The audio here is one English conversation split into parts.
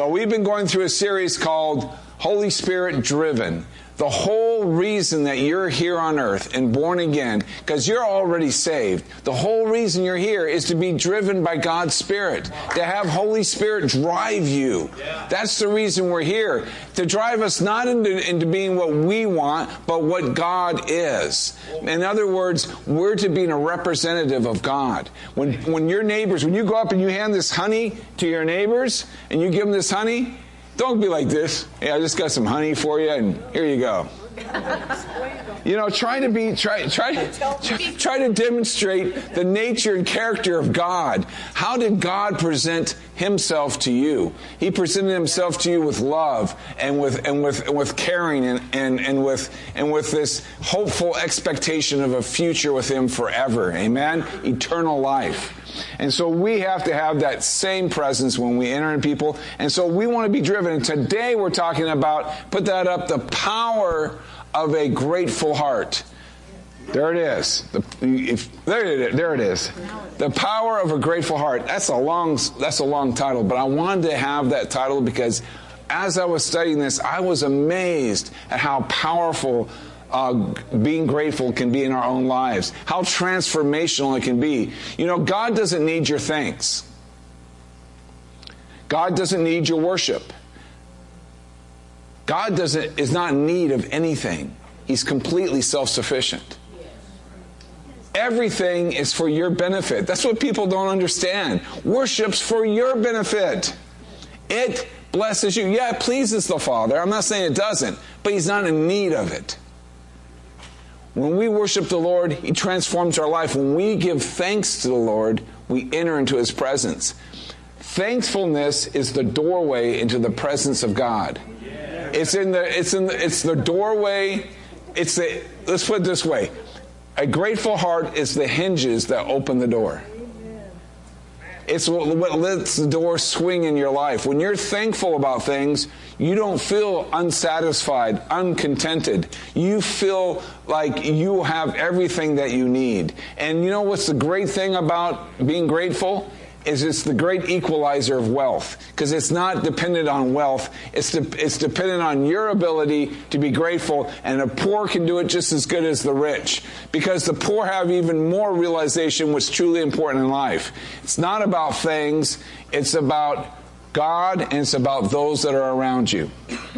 we've been going through a series called Holy Spirit Driven. The whole reason that you're here on earth and born again, because you're already saved, the whole reason you're here is to be driven by God's Spirit, to have Holy Spirit drive you. That's the reason we're here, to drive us not into being what we want, but what God is. In other words, we're to be a representative of God. When your neighbors, when you go up and you hand this honey to your neighbors, and you give them this honey, don't be like this. Hey, I just got some honey for you, and here you go. Try to demonstrate the nature and character of God. How did God present Himself to you? He presented Himself to you with love and with caring and with this hopeful expectation of a future with Him forever. Amen? Eternal life. And so we have to have that same presence when we enter in people. And so we want to be driven. And today we're talking about, put that up, the power of a grateful heart. There it is. There it is. The power of a grateful heart. That's a long title, but I wanted to have that title because as I was studying this, I was amazed at how powerful being grateful can be in our own lives. How transformational it can be. God doesn't need your thanks. God doesn't need your worship. God is not in need of anything. He's completely self-sufficient. Everything is for your benefit. That's what people don't understand. Worship's for your benefit. It blesses you. Yeah, it pleases the Father. I'm not saying it doesn't, but He's not in need of it. When we worship the Lord, He transforms our life. When we give thanks to the Lord, we enter into His presence. Thankfulness is the doorway into the presence of God. It's the doorway. Let's put it this way. A grateful heart is the hinges that open the door. It's what lets the door swing in your life. When you're thankful about things, you don't feel unsatisfied, uncontented. You feel like you have everything that you need. And you know what's the great thing about being grateful? Is it's the great equalizer of wealth. Because it's not dependent on wealth. It's dependent on your ability to be grateful. And the poor can do it just as good as the rich. Because the poor have even more realization what's truly important in life. It's not about things. It's about God, and it's about those that are around you.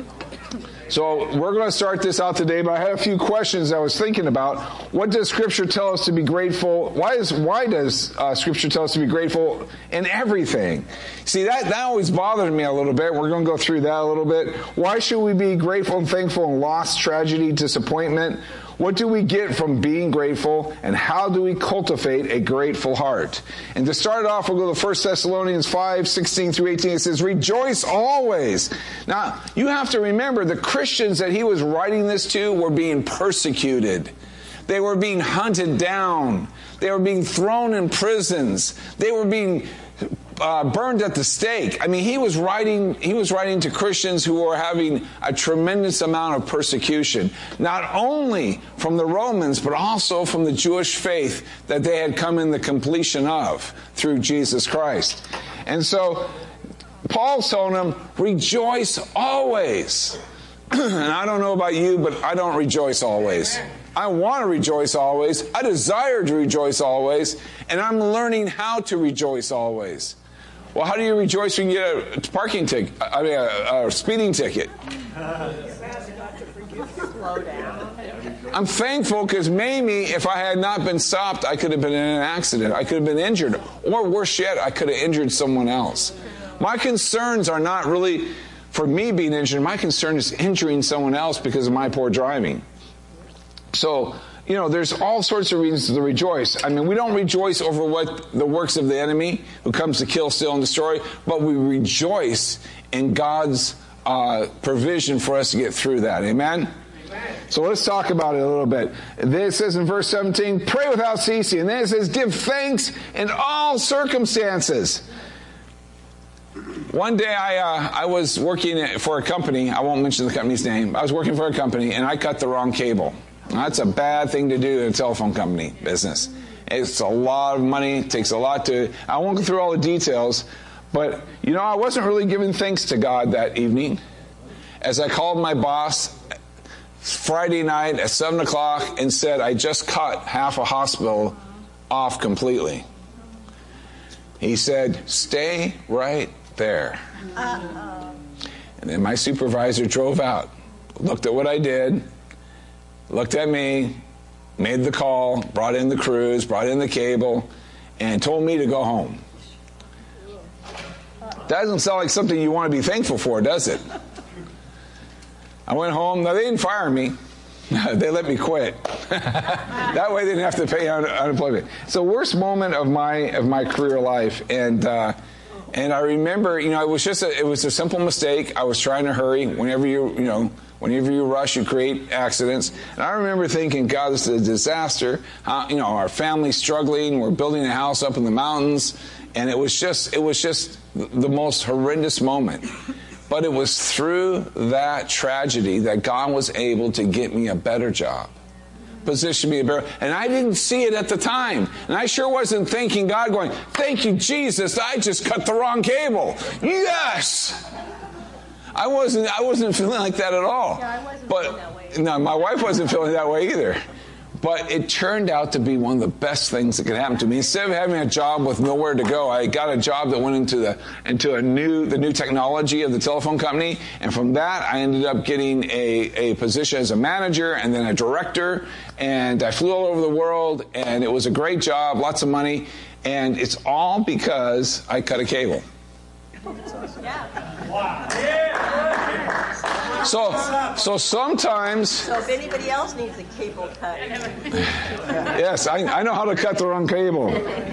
So we're going to start this out today, but I had a few questions I was thinking about. What does Scripture tell us to be grateful? Why does Scripture tell us to be grateful in everything? See, that always bothered me a little bit. We're going to go through that a little bit. Why should we be grateful and thankful in loss, tragedy, disappointment? What do we get from being grateful, and how do we cultivate a grateful heart? And to start off, we'll go to 1 Thessalonians 5:16 through 18. It says, rejoice always. Now, you have to remember, the Christians that he was writing this to were being persecuted. They were being hunted down. They were being thrown in prisons. They were being burned at the stake. I mean, he was writing to Christians who were having a tremendous amount of persecution, not only from the Romans, but also from the Jewish faith that they had come in the completion of through Jesus Christ. And so Paul's telling them, rejoice always. And I don't know about you, but I don't rejoice always. I want to rejoice always. I desire to rejoice always. And I'm learning how to rejoice always. Well, how do you rejoice when you get a parking ticket? I mean, a speeding ticket. I'm thankful because maybe if I had not been stopped, I could have been in an accident. I could have been injured. Or worse yet, I could have injured someone else. My concerns are not really for me being injured. My concern is injuring someone else because of my poor driving. So, there's all sorts of reasons to rejoice. I mean, we don't rejoice over what the works of the enemy who comes to kill, steal, and destroy, but we rejoice in God's provision for us to get through that. Amen? So let's talk about it a little bit. Then it says in verse 17, pray without ceasing. And then it says, give thanks in all circumstances. One day I was working for a company. I won't mention the company's name. I was working for a company, and I cut the wrong cable. That's a bad thing to do in a telephone company business. It's a lot of money. It takes a lot to... I won't go through all the details, But, I wasn't really giving thanks to God that evening as I called my boss Friday night at 7 o'clock and said, I just cut half a hospital off completely. He said, stay right there. Uh-oh. And then my supervisor drove out, looked at what I did, looked at me, made the call, brought in the crews, brought in the cable, and told me to go home. Doesn't sound like something you want to be thankful for, does it? I went home. Now, they didn't fire me. They let me quit. That way they didn't have to pay unemployment. It's the worst moment of my career life. And I remember, it was a simple mistake. I was trying to hurry. Whenever you rush, you create accidents. And I remember thinking, God, this is a disaster. Our family's struggling. We're building a house up in the mountains. And it was just the most horrendous moment. But it was through that tragedy that God was able to get me a better job, position me a better. And I didn't see it at the time. And I sure wasn't thanking God going, thank you, Jesus, I just cut the wrong cable. Yes! I wasn't feeling like that at all. Yeah, I wasn't feeling that way. No, my wife wasn't feeling that way either. But it turned out to be one of the best things that could happen to me. Instead of having a job with nowhere to go, I got a job that went into the new technology of the telephone company. And from that, I ended up getting a position as a manager and then a director. And I flew all over the world, and it was a great job, lots of money. And it's all because I cut a cable. Yeah. Wow. So sometimes... So if anybody else needs a cable cut... Yes, I know how to cut the wrong cable.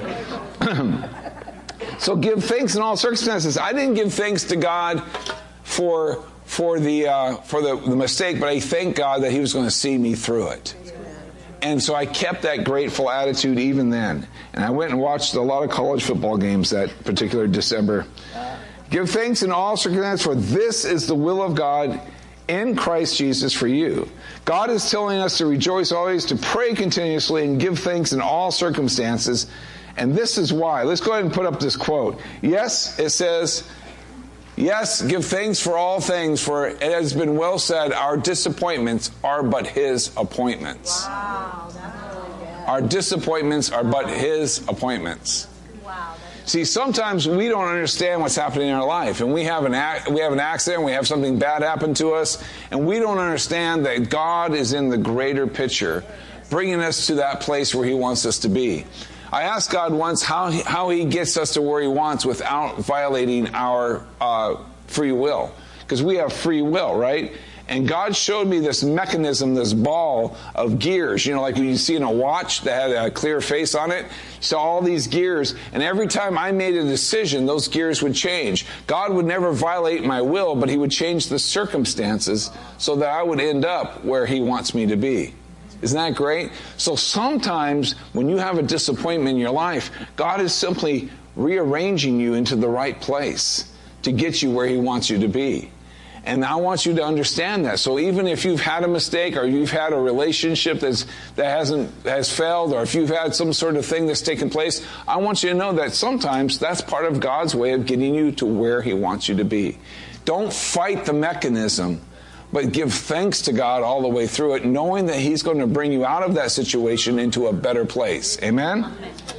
So give thanks in all circumstances. I didn't give thanks to God for the mistake, but I thank God that He was going to see me through it. And so I kept that grateful attitude even then. And I went and watched a lot of college football games that particular December. Give thanks in all circumstances, for this is the will of God in Christ Jesus for you. God is telling us to rejoice always, to pray continuously, and give thanks in all circumstances. And this is why. Let's go ahead and put up this quote. Yes, it says, yes, give thanks for all things, for it has been well said, our disappointments are but His appointments. Wow, that's really good. Our disappointments are but His appointments. Wow. See, sometimes we don't understand what's happening in our life, and we have an accident, we have something bad happen to us, and we don't understand that God is in the greater picture, bringing us to that place where He wants us to be. I asked God once how He gets us to where He wants without violating our free will, because we have free will, right? And God showed me this mechanism, this ball of gears, like when you see in a watch that had a clear face on it. So all these gears, and every time I made a decision, those gears would change. God would never violate my will, but He would change the circumstances so that I would end up where He wants me to be. Isn't that great? So sometimes when you have a disappointment in your life, God is simply rearranging you into the right place to get you where He wants you to be. And I want you to understand that. So even if you've had a mistake, or you've had a relationship that has failed, or if you've had some sort of thing that's taken place, I want you to know that sometimes that's part of God's way of getting you to where He wants you to be. Don't fight the mechanism, but give thanks to God all the way through it, knowing that He's going to bring you out of that situation into a better place. Amen?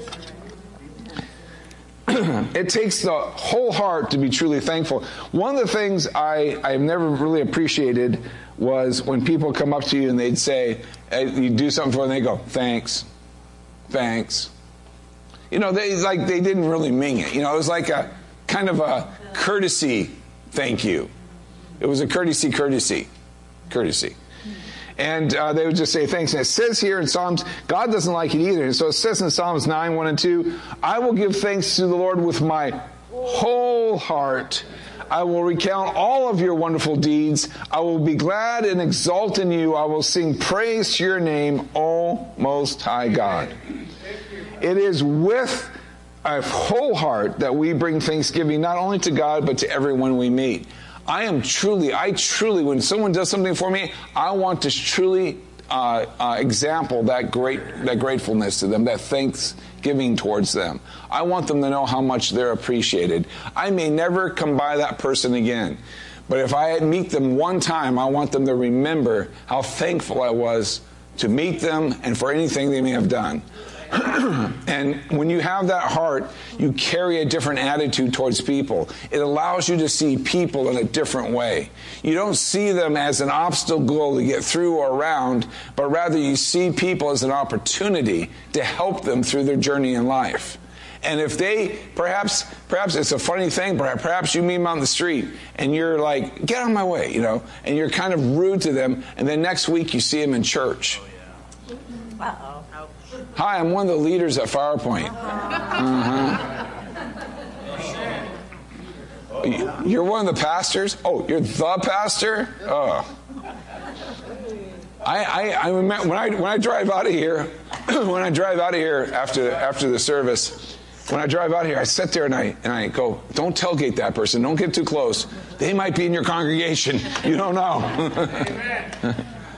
It takes the whole heart to be truly thankful. One of the things I've never really appreciated was when people come up to you and they'd say, you do something for them, and they go, thanks. They didn't really mean it. It was like a kind of a courtesy thank you. It was a courtesy. And they would just say thanks. And it says here in Psalms, God doesn't like it either. And so it says in Psalms 9, 1 and 2, I will give thanks to the Lord with my whole heart. I will recount all of your wonderful deeds. I will be glad and exult in you. I will sing praise to your name, O Most High God. It is with a whole heart that we bring thanksgiving not only to God, but to everyone we meet. I truly, when someone does something for me, I want to truly example that gratefulness to them, that giving towards them. I want them to know how much they're appreciated. I may never come by that person again, but if I meet them one time, I want them to remember how thankful I was to meet them and for anything they may have done. And when you have that heart, you carry a different attitude towards people. It allows you to see people in a different way. You don't see them as an obstacle to get through or around, but rather you see people as an opportunity to help them through their journey in life. And if they, perhaps it's a funny thing, perhaps you meet them on the street and you're like, get out of my way, and you're kind of rude to them, and then next week you see them in church. Uh-oh. Hi, I'm one of the leaders at Firepoint. You're one of the pastors? Oh, you're the pastor? Oh. I remember when I drive out of here, after the service, when I drive out here, I sit there and I go, don't tailgate that person. Don't get too close. They might be in your congregation. You don't know.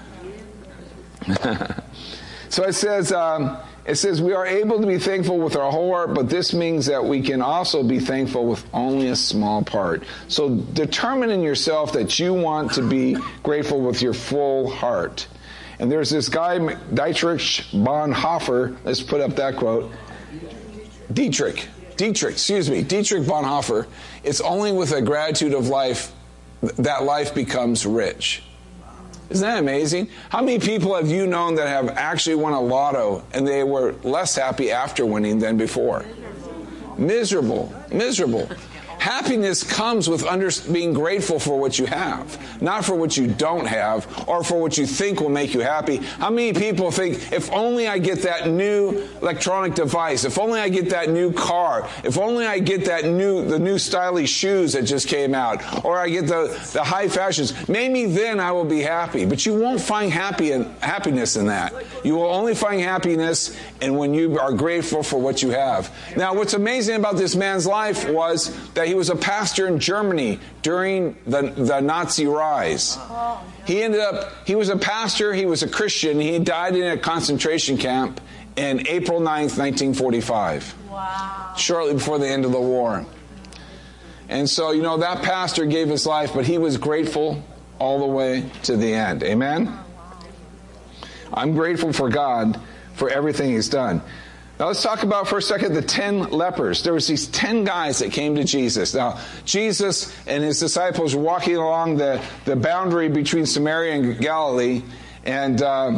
So it says we are able to be thankful with our whole heart, but this means that we can also be thankful with only a small part. So determine in yourself that you want to be grateful with your full heart. And there's this guy, Dietrich Bonhoeffer. Let's put up that quote. Dietrich Bonhoeffer. It's only with a gratitude of life that life becomes rich. Isn't that amazing? How many people have you known that have actually won a lotto and they were less happy after winning than before? Miserable. Happiness comes with being grateful for what you have, not for what you don't have or for what you think will make you happy. How many people think, if only I get that new electronic device, if only I get that new car, if only I get the new stylish shoes that just came out, or I get the high fashions, maybe then I will be happy. But you won't find happiness in that. You will only find happiness in when you are grateful for what you have. Now, what's amazing about this man's life was that he was a pastor in Germany during the Nazi rise. He was a pastor, he was a Christian, he died in a concentration camp in April 9th, 1945. Wow. Shortly before the end of the war. And so, that pastor gave his life, but he was grateful all the way to the end. Amen? I'm grateful for God for everything He's done. Now let's talk about for a second the 10 lepers. There was these 10 guys that came to Jesus. Now, Jesus and His disciples were walking along the boundary between Samaria and Galilee, and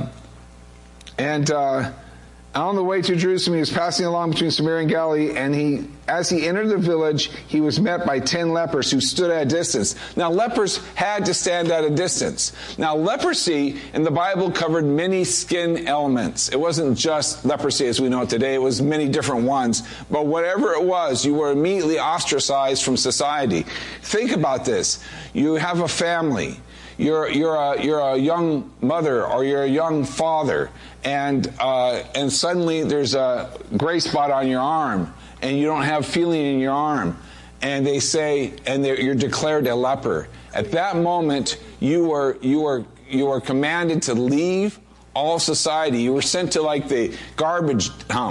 on the way to Jerusalem, He was passing along between Samaria and Galilee, and as he entered the village, he was met by 10 lepers who stood at a distance. Now, lepers had to stand at a distance. Now, leprosy in the Bible covered many skin elements. It wasn't just leprosy as we know it today. It was many different ones. But whatever it was, you were immediately ostracized from society. Think about this. You have a family. You're a young mother or you're a young father, and suddenly there's a gray spot on your arm, and you don't have feeling in your arm, and they say, and you're declared a leper. At that moment, you were commanded to leave all society. You were sent to like the garbage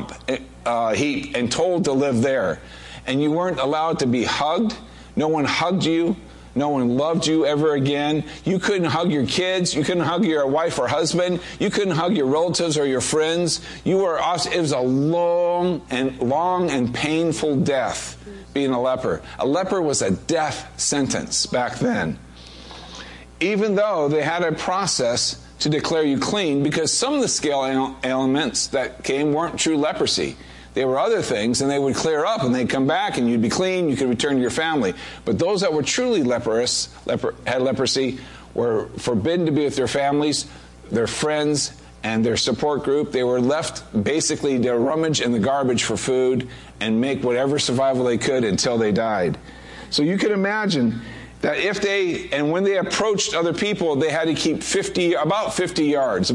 heap and told to live there, and you weren't allowed to be hugged. No one hugged you. No one loved you ever again. You couldn't hug your kids. You couldn't hug your wife or husband. You couldn't hug your relatives or your friends. It was a long and painful death being a leper. A leper was a death sentence back then. Even though they had a process to declare you clean, because some of the scale elements that came weren't true leprosy. They were other things, and they would clear up, and they'd come back, and you'd be clean, you could return to your family. But those that were truly had leprosy, were forbidden to be with their families, their friends, and their support group. They were left basically to rummage in the garbage for food and make whatever survival they could until they died. So you can imagine that when they approached other people, they had to keep about 50 yards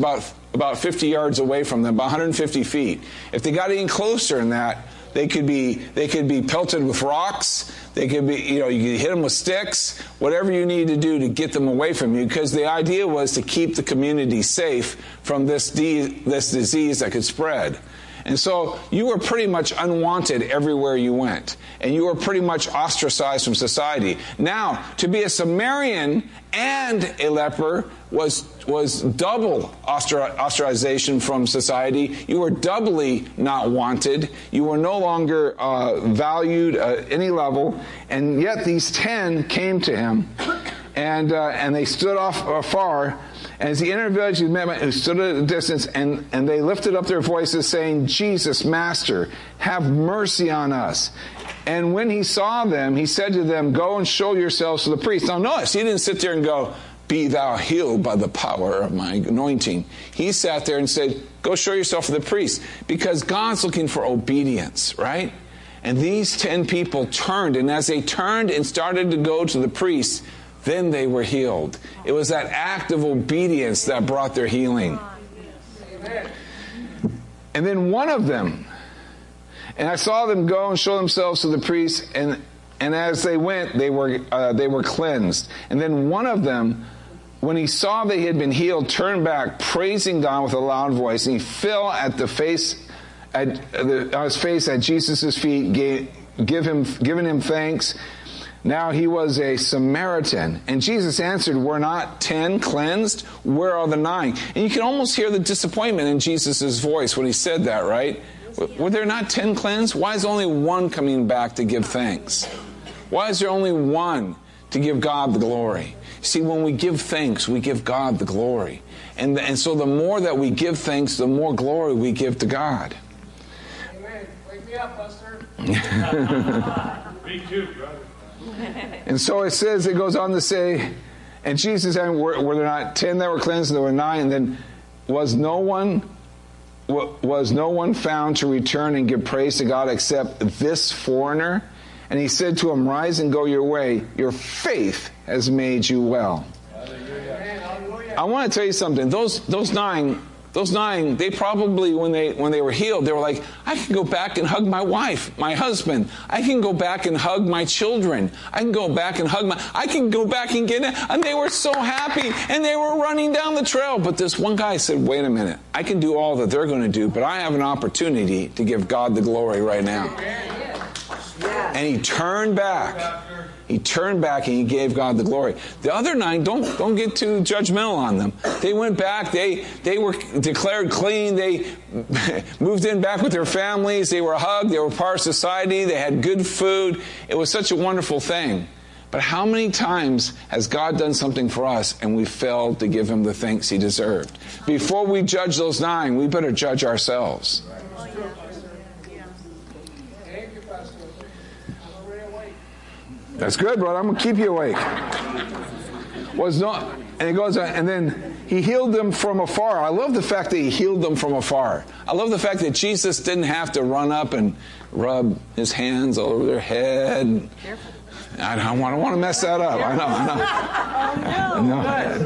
away from them, about 150 feet. If they got any closer than that, they could be pelted with rocks. They could be, you could hit them with sticks, whatever you need to do to get them away from you, because the idea was to keep the community safe from this disease that could spread. And so you were pretty much unwanted everywhere you went. And you were pretty much ostracized from society. Now, to be a Samaritan and a leper was double ostracization from society. You were doubly not wanted. You were no longer valued at any level. And yet these 10 came to him, and they stood off afar. And as he entered the village, he met who stood at a distance, and they lifted up their voices, saying, Jesus, Master, have mercy on us. And when he saw them, he said to them, go and show yourselves to the priest. Now notice, he didn't sit there and go, be thou healed by the power of my anointing. He sat there and said, go show yourself to the priest. Because God's looking for obedience, right? And these 10 people turned, and as they turned and started to go to the priest, then they were healed. It was that act of obedience that brought their healing. Amen. And then one of them, and I saw them go and show themselves to the priest, and as they went, they were cleansed. And then one of them, when he saw that he had been healed, turned back, praising God with a loud voice, and he fell on his face at Jesus' feet, giving him thanks. Now he was a Samaritan. And Jesus answered, were not 10 cleansed? Where are the 9? And you can almost hear the disappointment in Jesus' voice when he said that, right? Were there not 10 cleansed? Why is only one coming back to give thanks? Why is there only one to give God the glory? See, when we give thanks, we give God the glory. And so the more that we give thanks, the more glory we give to God. Amen. Wake me up, Buster. Me too, brother. And so it says, it goes on to say, and Jesus said, were there not 10 that were cleansed? There were 9. And then was no one found to return and give praise to God except this foreigner? And he said to him, rise and go your way. Your faith has made you well. Hallelujah. I want to tell you something. Those nine, they probably, when they were healed, they were like, I can go back and hug my wife, my husband. I can go back and hug my children. I can go back and I can go back and get it. And they were so happy, and they were running down the trail. But this one guy said, wait a minute. I can do all that they're going to do, but I have an opportunity to give God the glory right now. And he turned back. He turned back and he gave God the glory. The other 9, don't get too judgmental on them. They went back. They were declared clean. They moved in back with their families. They were hugged. They were part of society. They had good food. It was such a wonderful thing. But how many times has God done something for us and we failed to give him the thanks he deserved? Before we judge those 9, we better judge ourselves. That's good, brother. I'm going to keep you awake. And it goes on, and then he healed them from afar. I love the fact that he healed them from afar. I love the fact that Jesus didn't have to run up and rub his hands all over their head. Careful. I don't want to mess that up. I know.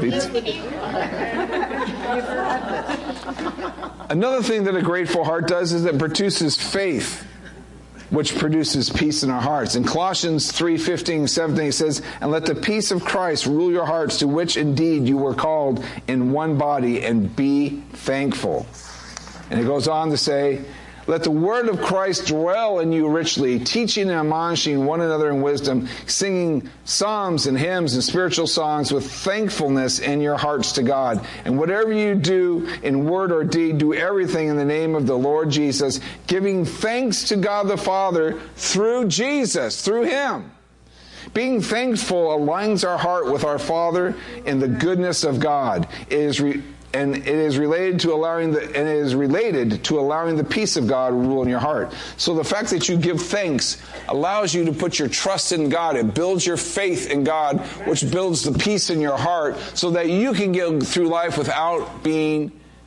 Another thing that a grateful heart does is it produces faith, which produces peace in our hearts. In Colossians 3:15, 17, it says, and let the peace of Christ rule your hearts, to which indeed you were called in one body, and be thankful. And it goes on to say, let the word of Christ dwell in you richly, teaching and admonishing one another in wisdom, singing psalms and hymns and spiritual songs with thankfulness in your hearts to God. And whatever you do in word or deed, do everything in the name of the Lord Jesus, giving thanks to God the Father through Jesus, through him. Being thankful aligns our heart with our Father in the goodness of God. It is related to allowing the peace of God to rule in your heart. So the fact that you give thanks allows you to put your trust in God. It builds your faith in God, which builds the peace in your heart, so that you can get through life without being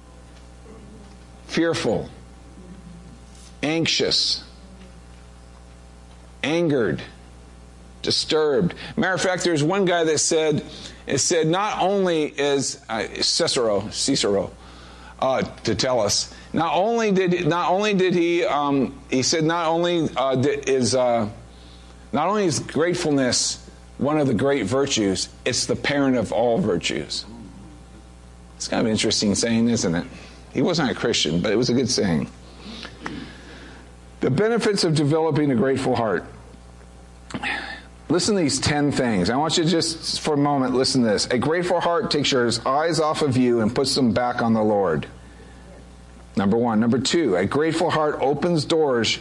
fearful, anxious, angered, disturbed. Matter of fact, there's one guy that said, not only is Cicero to tell us, not only is gratefulness one of the great virtues, it's the parent of all virtues. It's kind of an interesting saying, isn't it? He wasn't a Christian, but it was a good saying. The benefits of developing a grateful heart. Listen to these 10 things. I want you to just for a moment listen to this. A grateful heart takes your eyes off of you and puts them back on the Lord. Number 1. Number 2, a grateful heart opens doors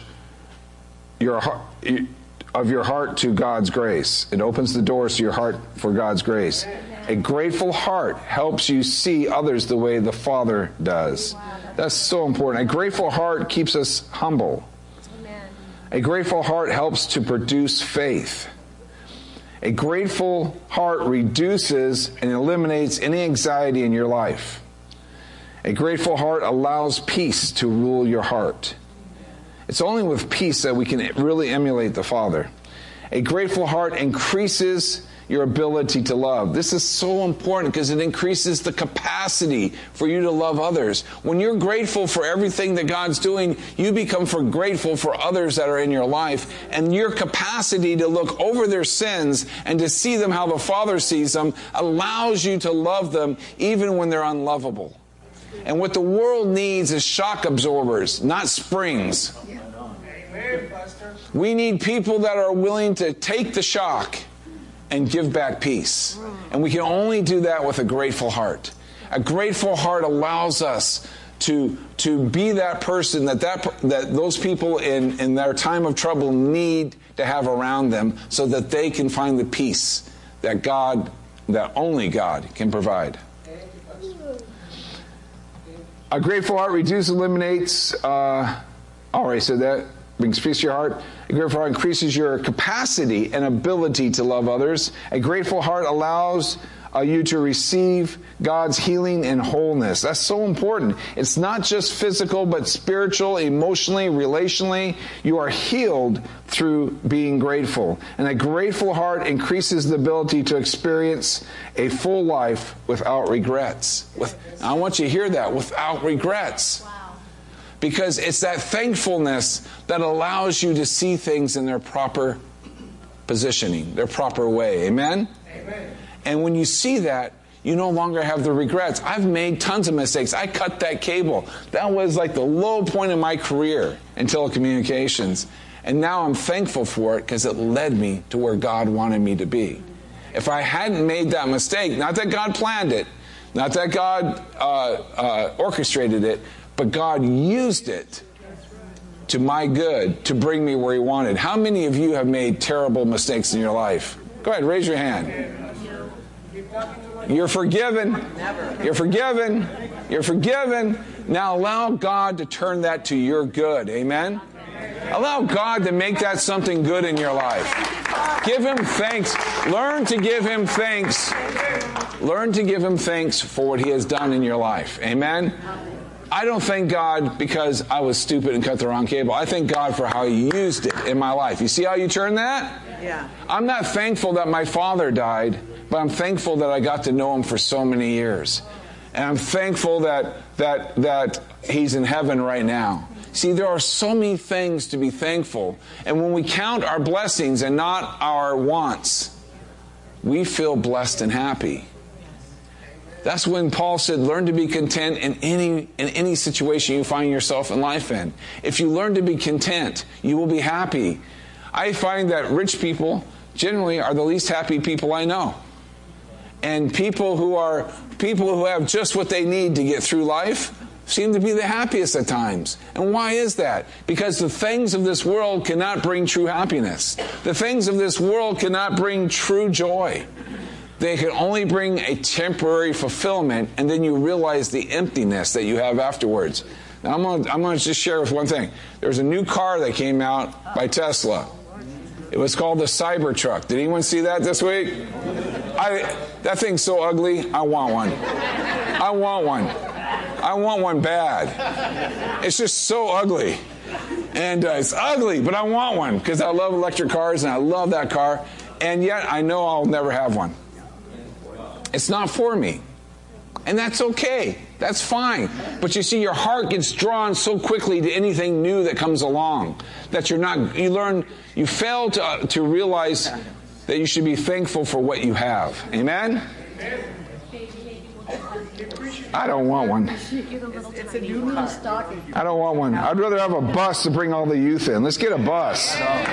of your heart to God's grace. It opens the doors to your heart for God's grace. A grateful heart helps you see others the way the Father does. That's so important. A grateful heart keeps us humble. A grateful heart helps to produce faith. A grateful heart reduces and eliminates any anxiety in your life. A grateful heart allows peace to rule your heart. It's only with peace that we can really emulate the Father. A grateful heart increases your ability to love. This is so important because it increases the capacity for you to love others. When you're grateful for everything that God's doing, you become grateful for others that are in your life. And your capacity to look over their sins and to see them how the Father sees them allows you to love them even when they're unlovable. And what the world needs is shock absorbers, not springs. Amen, Pastor. We need people that are willing to take the shock and give back peace. And we can only do that with a grateful heart. A grateful heart allows us to be that person that those people in their time of trouble need to have around them so that they can find the peace that only God can provide. A grateful heart reduces, eliminates, already said that, brings peace to your heart. A grateful heart increases your capacity and ability to love others. A grateful heart allows you to receive God's healing and wholeness. That's so important. It's not just physical, but spiritual, emotionally, relationally. You are healed through being grateful. And a grateful heart increases the ability to experience a full life without regrets. I want you to hear that, without regrets. Because it's that thankfulness that allows you to see things in their proper positioning, their proper way. Amen? Amen. And when you see that, you no longer have the regrets. I've made tons of mistakes. I cut that cable. That was like the low point in my career in telecommunications. And now I'm thankful for it because it led me to where God wanted me to be. If I hadn't made that mistake, not that God planned it, not that God orchestrated it, but God used it to my good to bring me where He wanted. How many of you have made terrible mistakes in your life? Go ahead, raise your hand. You're forgiven. You're forgiven. You're forgiven. Now allow God to turn that to your good. Amen? Allow God to make that something good in your life. Give Him thanks. Learn to give Him thanks. Learn to give Him thanks for what He has done in your life. Amen? I don't thank God because I was stupid and cut the wrong cable. I thank God for how He used it in my life. You see how you turn that? Yeah. I'm not thankful that my father died, but I'm thankful that I got to know him for so many years. And I'm thankful that he's in heaven right now. See, there are so many things to be thankful. And when we count our blessings and not our wants, we feel blessed and happy. That's when Paul said, learn to be content in any situation you find yourself in life in. If you learn to be content, you will be happy. I find that rich people generally are the least happy people I know. And people who have just what they need to get through life seem to be the happiest at times. And why is that? Because the things of this world cannot bring true happiness. The things of this world cannot bring true joy. They can only bring a temporary fulfillment, and then you realize the emptiness that you have afterwards. Now, I'm going to just share with one thing. There's a new car that came out by Tesla. It was called the Cybertruck. Did anyone see that this week? That thing's so ugly, I want one. I want one. I want one bad. It's just so ugly. And it's ugly, but I want one because I love electric cars and I love that car. And yet I know I'll never have one. It's not for me. And that's okay. That's fine. But you see, your heart gets drawn so quickly to anything new that comes along that you fail to realize that you should be thankful for what you have. Amen? I don't want one. It's a new stocking. I don't want one. I'd rather have a bus to bring all the youth in. Let's get a bus.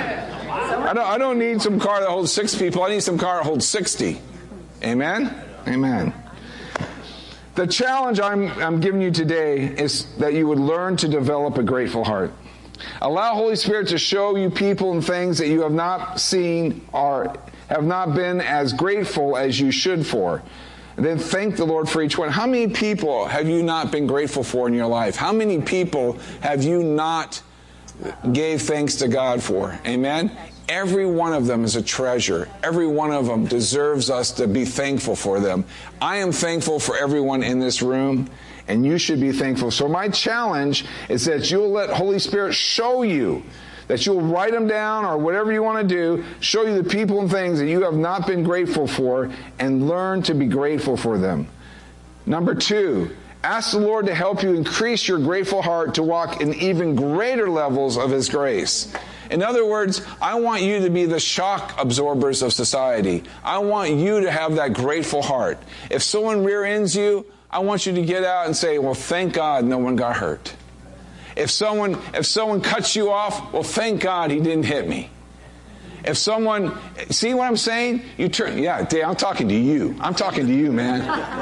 I don't need some car that holds 6 people. I need some car that holds 60. Amen? Amen. The challenge I'm giving you today is that you would learn to develop a grateful heart. Allow Holy Spirit to show you people and things that you have not seen or have not been as grateful as you should for. And then thank the Lord for each one. How many people have you not been grateful for in your life? How many people have you not gave thanks to God for? Amen? Every one of them is a treasure. Every one of them deserves us to be thankful for them. I am thankful for everyone in this room, and you should be thankful. So my challenge is that you'll let Holy Spirit show you, that you'll write them down or whatever you want to do, show you the people and things that you have not been grateful for, and learn to be grateful for them. Number 2, ask the Lord to help you increase your grateful heart to walk in even greater levels of His grace. In other words, I want you to be the shock absorbers of society. I want you to have that grateful heart. If someone rear ends you, I want you to get out and say, well, thank God no one got hurt. If someone cuts you off, well, thank God he didn't hit me. If someone, see what I'm saying? You turn, yeah, Dave, I'm talking to you. I'm talking to you, man.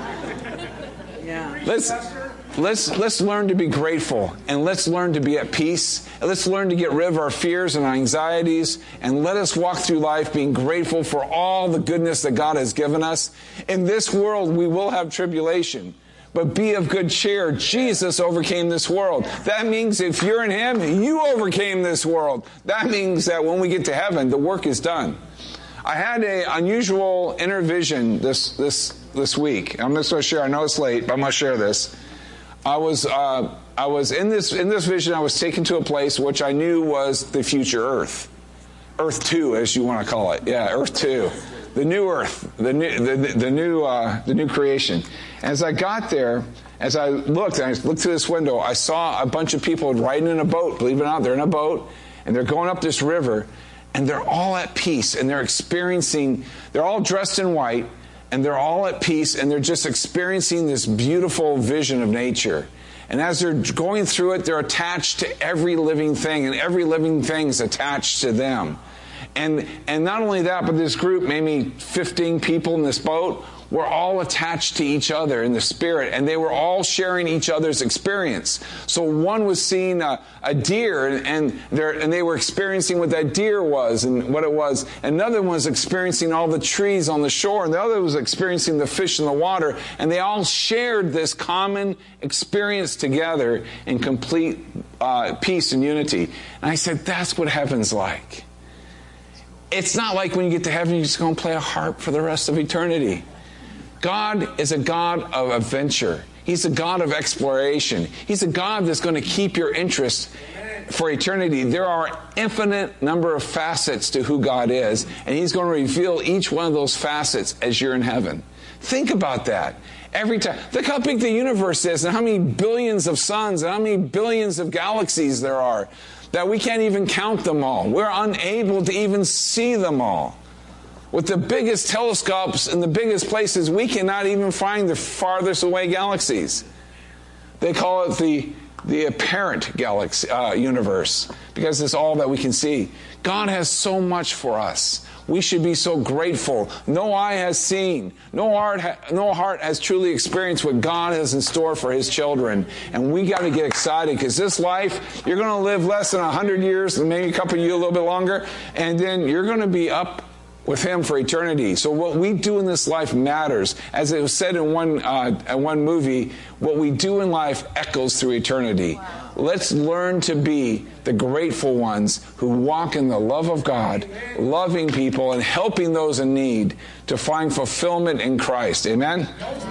Yeah. Let's learn to be grateful, and let's learn to be at peace, and let's learn to get rid of our fears and our anxieties, and let us walk through life being grateful for all the goodness that God has given us. In this world, we will have tribulation, but be of good cheer. Jesus overcame this world. That means if you're in Him, you overcame this world. That means that when we get to heaven, the work is done. I had an unusual inner vision this week. I'm just going to share. I know it's late, but I'm going to share this. I was in this vision. I was taken to a place which I knew was the future Earth 2, as you want to call it. Yeah, Earth 2, the new Earth, the new creation. And as I got there, as I looked through this window, I saw a bunch of people riding in a boat. Believe it or not, they're in a boat, and they're going up this river, and they're all at peace, and they're all dressed in white. And they're all at peace, and they're just experiencing this beautiful vision of nature. And as they're going through it, they're attached to every living thing, and every living thing is attached to them. And not only that, but this group, maybe 15 people in this boat, were all attached to each other in the spirit, and they were all sharing each other's experience. So one was seeing a deer, and they were experiencing what that deer was and what it was. Another one was experiencing all the trees on the shore, and the other was experiencing the fish in the water, and they all shared this common experience together in complete peace and unity. And I said, that's what heaven's like. It's not like when you get to heaven, you're just going to play a harp for the rest of eternity. God is a God of adventure. He's a God of exploration. He's a God that's going to keep your interest for eternity. There are infinite number of facets to who God is, and He's going to reveal each one of those facets as you're in heaven. Think about that. Every time. Look how big the universe is, and how many billions of suns, and how many billions of galaxies there are, that we can't even count them all. We're unable to even see them all. With the biggest telescopes in the biggest places, we cannot even find the farthest away galaxies. They call it the apparent galaxy universe, because it's all that we can see. God has so much for us. We should be so grateful. No eye has seen, no heart has truly experienced what God has in store for His children. And we got to get excited, because this life, you're going to live less than 100 years, and maybe a couple of you a little bit longer, and then you're going to be up with Him for eternity. So what we do in this life matters. As it was said in one movie, what we do in life echoes through eternity. Wow. Let's learn to be the grateful ones who walk in the love of God, loving people and helping those in need to find fulfillment in Christ. Amen?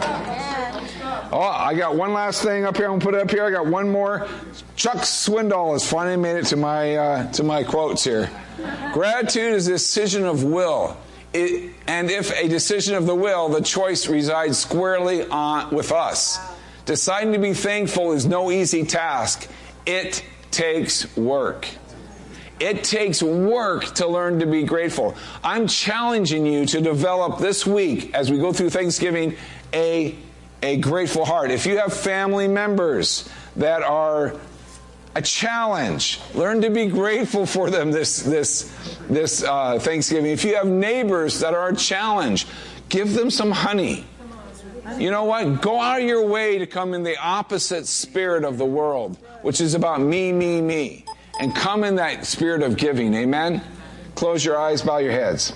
Oh, I got one last thing up here. I'm going to put it up here. I got one more. Chuck Swindoll has finally made it to my quotes here. Gratitude is a decision of will. And if a decision of the will, the choice resides squarely with us. Deciding to be thankful is no easy task. It takes work. It takes work to learn to be grateful. I'm challenging you to develop this week, as we go through Thanksgiving, a a grateful heart. If you have family members that are a challenge, learn to be grateful for them this Thanksgiving. If you have neighbors that are a challenge, give them some honey. You know what? Go out of your way to come in the opposite spirit of the world, which is about me, me, me. And come in that spirit of giving. Amen? Close your eyes, bow your heads.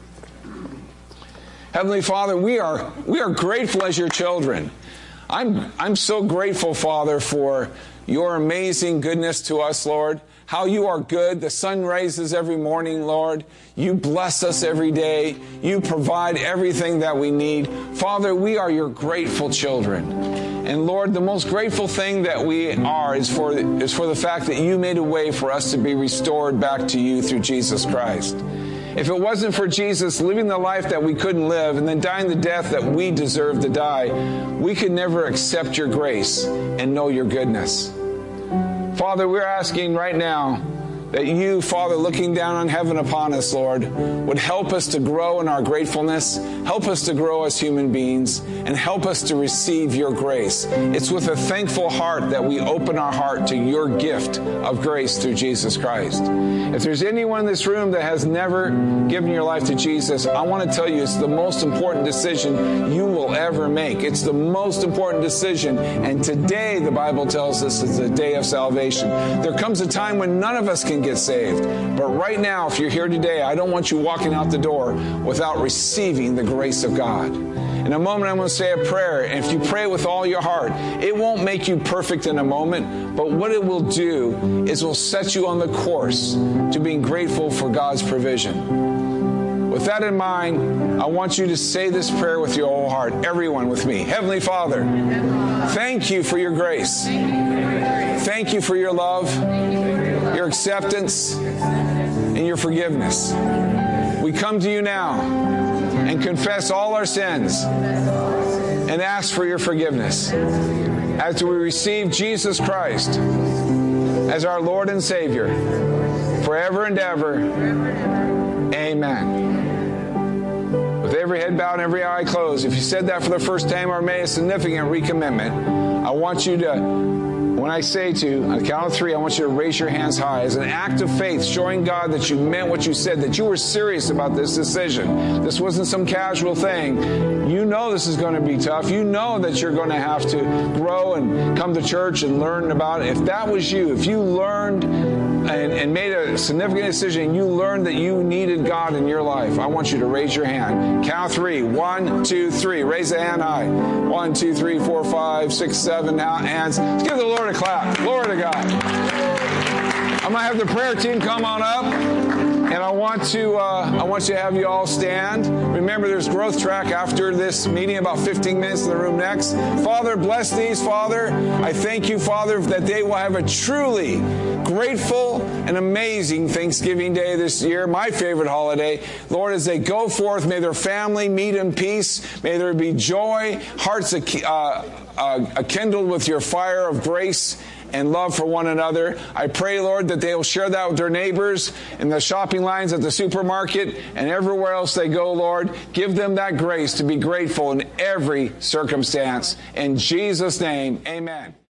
Heavenly Father, we are grateful as your children. I'm so grateful, Father, for your amazing goodness to us, Lord. How you are good. The sun rises every morning, Lord. You bless us every day. You provide everything that we need. Father, we are your grateful children. And Lord, the most grateful thing that we are is for the fact that you made a way for us to be restored back to you through Jesus Christ. If it wasn't for Jesus living the life that we couldn't live and then dying the death that we deserve to die, we could never accept your grace and know your goodness. Father, we're asking right now that you, Father, looking down on heaven upon us, Lord, would help us to grow in our gratefulness, help us to grow as human beings, and help us to receive your grace. It's with a thankful heart that we open our heart to your gift of grace through Jesus Christ. If there's anyone in this room that has never given your life to Jesus, I want to tell you it's the most important decision you will ever make. It's the most important decision. And today, the Bible tells us, is the day of salvation. There comes a time when none of us can get saved. But right now, if you're here today, I don't want you walking out the door without receiving the grace of God. In a moment, I'm going to say a prayer, and if you pray with all your heart, it won't make you perfect in a moment, but what it will do is will set you on the course to being grateful for God's provision. With that in mind, I want you to say this prayer with your whole heart. Everyone with me. Heavenly Father, thank you for your grace. Thank you for your love, your acceptance, and your forgiveness. We come to you now and confess all our sins and ask for your forgiveness as we receive Jesus Christ as our Lord and Savior forever and ever. Amen. With every head bowed and every eye closed, if you said that for the first time or made a significant recommitment, I want you to, when I say to, on the count of 3, I want you to raise your hands high as an act of faith, showing God that you meant what you said, that you were serious about this decision. This wasn't some casual thing. You know this is going to be tough. You know that you're going to have to grow and come to church and learn about it. If that was you, if you learned and made a significant decision, you learned that you needed God in your life, I want you to raise your hand. Count 3. 1, 2, 3. Raise the hand high. 1, 2, 3, 4, 5, 6, 7 hands. Let's give the Lord a clap. Glory to God. I'm going to have the prayer team come on up, and I want to have you all stand. Remember, there's growth track after this meeting, about 15 minutes in the room next. Father, bless these, Father. I thank you, Father, that they will have a truly grateful and amazing Thanksgiving Day this year, my favorite holiday. Lord, as they go forth, may their family meet in peace. May there be joy, hearts kindled with your fire of grace and love for one another. I pray, Lord, that they will share that with their neighbors in the shopping lines at the supermarket and everywhere else they go, Lord. Give them that grace to be grateful in every circumstance. In Jesus' name, amen.